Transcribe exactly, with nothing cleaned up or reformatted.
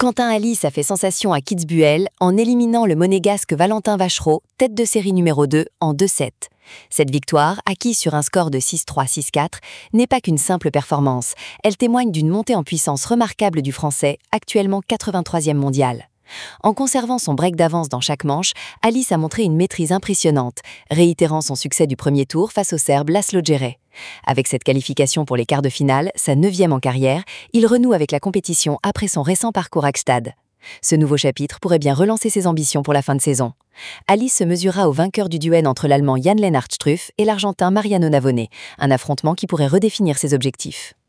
Quentin Alice a fait sensation à Kitzbühel en éliminant le monégasque Valentin Vachereau, tête de série numéro deux, en deux sept. Cette victoire, acquise sur un score de six trois six quatre, n'est pas qu'une simple performance. Elle témoigne d'une montée en puissance remarquable du Français, actuellement quatre-vingt-troisième mondial. En conservant son break d'avance dans chaque manche, Alice a montré une maîtrise impressionnante, réitérant son succès du premier tour face au Serbe Laslo Djere. Avec cette qualification pour les quarts de finale, sa neuvième en carrière, il renoue avec la compétition après son récent parcours à Gstaad. Ce nouveau chapitre pourrait bien relancer ses ambitions pour la fin de saison. Alice se mesurera au vainqueur du duel entre l'Allemand Jan-Lennart Struff et l'Argentin Mariano Navone, un affrontement qui pourrait redéfinir ses objectifs.